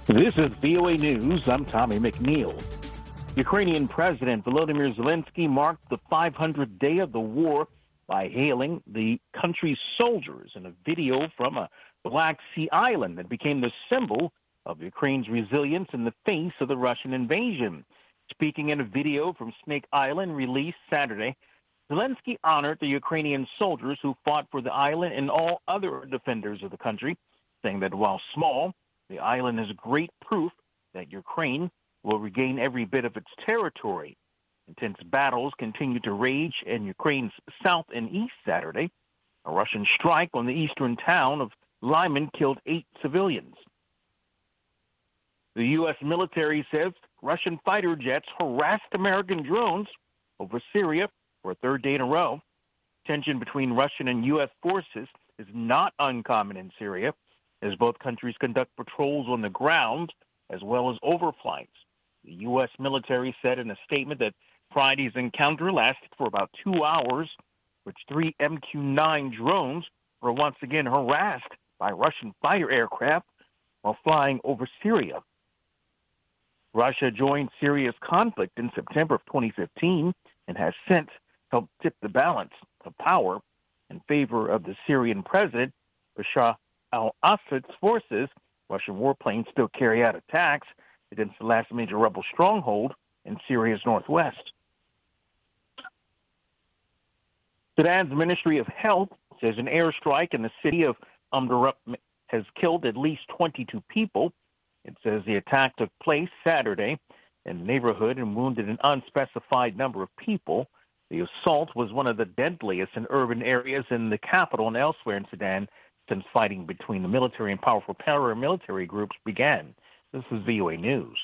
This is VOA News. I'm Tommy McNeil. Ukrainian President Volodymyr Zelensky marked the 500th day of the war by hailing the country's soldiers in a video from a Black Sea island that became the symbol of Ukraine's resilience in the face of the Russian invasion. Speaking in a video from Snake Island released Saturday, Zelensky honored the Ukrainian soldiers who fought for the island and all other defenders of the country, saying that while small, the island is great proof that Ukraine will regain every bit of its territory. Intense battles continue to rage in Ukraine's south and east Saturday. A Russian strike on the eastern town of Lyman killed 8 civilians. The U.S. military says Russian fighter jets harassed American drones over Syria for a third day in a row. Tension between Russian and U.S. forces is not uncommon in Syria, as both countries conduct patrols on the ground as well as overflights. The U.S. military said in a statement that Friday's encounter lasted for about 2 hours, which 3 MQ-9 drones were once again harassed by Russian fighter aircraft while flying over Syria. Russia joined Syria's conflict in September of 2015 and has since helped tip the balance of power in favor of the Syrian president, Bashar al-Assad's forces. Russian warplanes still carry out attacks against the last major rebel stronghold in Syria's northwest. Sudan's Ministry of Health says an airstrike in the city of Umdurman has killed at least 22 people. It says the attack took place Saturday in the neighborhood and wounded an unspecified number of people. The assault was one of the deadliest in urban areas in the capital and elsewhere in Sudan since fighting between the military and powerful paramilitary groups began. This is VOA News.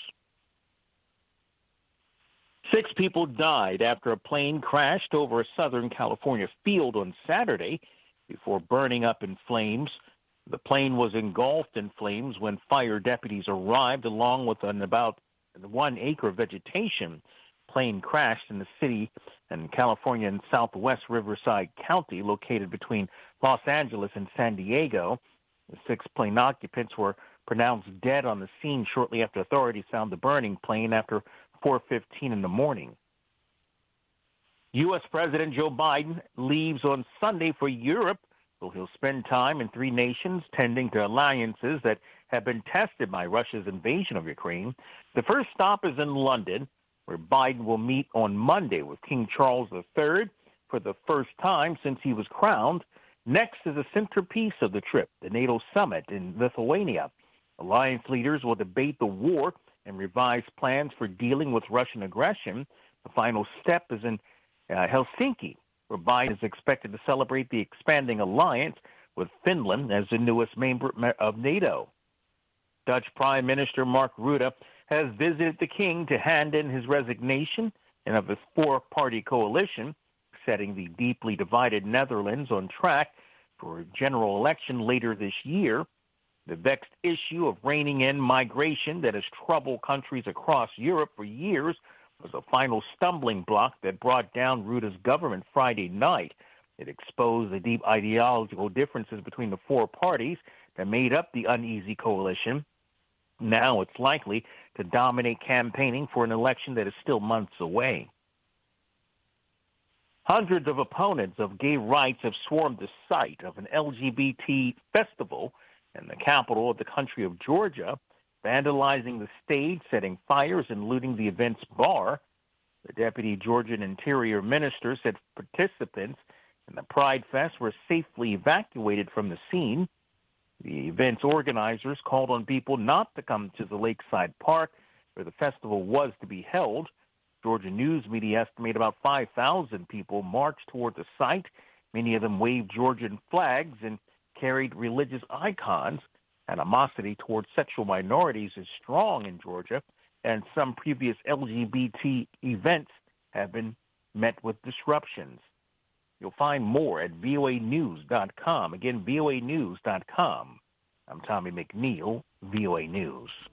6 people died after a plane crashed over a Southern California field on Saturday before burning up in flames. The plane was engulfed in flames when fire deputies arrived, along with about 1 acre of vegetation. Plane crashed in the city in California in southwest Riverside County, located between Los Angeles and San Diego. The 6 plane occupants were pronounced dead on the scene shortly after authorities found the burning plane after 4:15 in the morning. U.S. President Joe Biden leaves on Sunday for Europe, where he'll spend time in 3 nations tending to alliances that have been tested by Russia's invasion of Ukraine. The first stop is in London, where Biden will meet on Monday with King Charles III for the first time since he was crowned. Next is a centerpiece of the trip, the NATO summit in Lithuania. Alliance leaders will debate the war and revise plans for dealing with Russian aggression. The final step is in Helsinki, where Biden is expected to celebrate the expanding alliance with Finland as the newest member of NATO. Dutch Prime Minister Mark Rutte has visited the king to hand in his resignation and of his 4-party coalition, setting the deeply divided Netherlands on track for a general election later this year. The vexed issue of reining in migration that has troubled countries across Europe for years was a final stumbling block that brought down Rutte's government Friday night. It exposed the deep ideological differences between the 4 parties that made up the uneasy coalition. Now it's likely to dominate campaigning for an election that is still months away. Hundreds of opponents of gay rights have swarmed the site of an LGBT festival in the capital of the country of Georgia, vandalizing the stage, setting fires, and looting the event's bar. The deputy Georgian Interior Minister said participants in the Pride Fest were safely evacuated from the scene. The event's organizers called on people not to come to the Lakeside Park, where the festival was to be held. Georgia news media estimate about 5,000 people marched toward the site. Many of them waved Georgian flags and carried religious icons. Animosity towards sexual minorities is strong in Georgia, and some previous LGBT events have been met with disruptions. You'll find more at voanews.com. Again, voanews.com. I'm Tommy McNeil, VOA News.